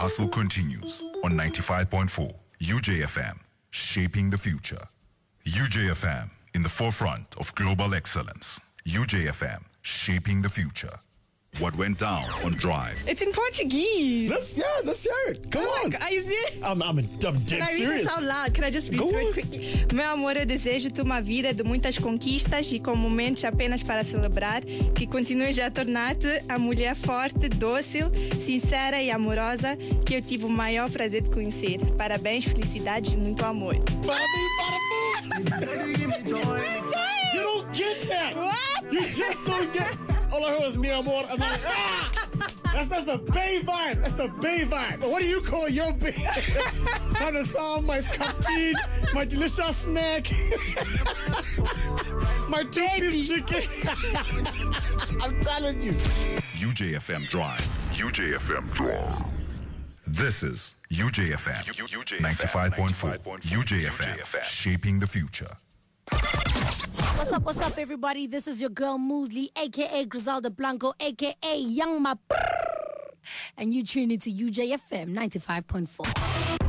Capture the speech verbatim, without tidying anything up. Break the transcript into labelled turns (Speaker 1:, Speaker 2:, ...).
Speaker 1: hustle continues on ninety-five point four U J F M, shaping the future. U J F M, in the forefront of global excellence. U J F M, shaping the future. What went down on Drive?
Speaker 2: It's in Portuguese.
Speaker 3: Let's, yeah, let's hear it. Come
Speaker 2: oh
Speaker 3: on.
Speaker 2: God, are you serious?
Speaker 3: I'm, I'm, I'm dead
Speaker 2: Can I read
Speaker 3: serious.
Speaker 2: this out loud? Can I just read
Speaker 3: Go
Speaker 2: through
Speaker 3: on.
Speaker 2: it quickly? Meu amor, eu desejo-te uma vida de muitas conquistas e com momentos apenas para celebrar, que continues a tornar-te a mulher forte, dócil, sincera e amorosa que eu tive o maior prazer de conhecer. Parabéns, felicidades e muito amor.
Speaker 3: Bada bing, bada boom. You don't get that.
Speaker 2: What?
Speaker 3: You just don't get. All I heard was mi amor. I'm like, ah! That's, that's a Bay vibe. That's a Bay vibe. What do you call your Bay? Sana Sam, my canteen, my delicious snack, my two-piece chicken. I'm telling you.
Speaker 1: U J F M Drive. U J F M Drive. This is U J F M ninety-five point four. U J F M, shaping the future.
Speaker 4: What's up, what's up, everybody? This is your girl, Moosley, a k a. Griselda Blanco, a k a. Young Ma. And you tune into U J F M ninety-five point four.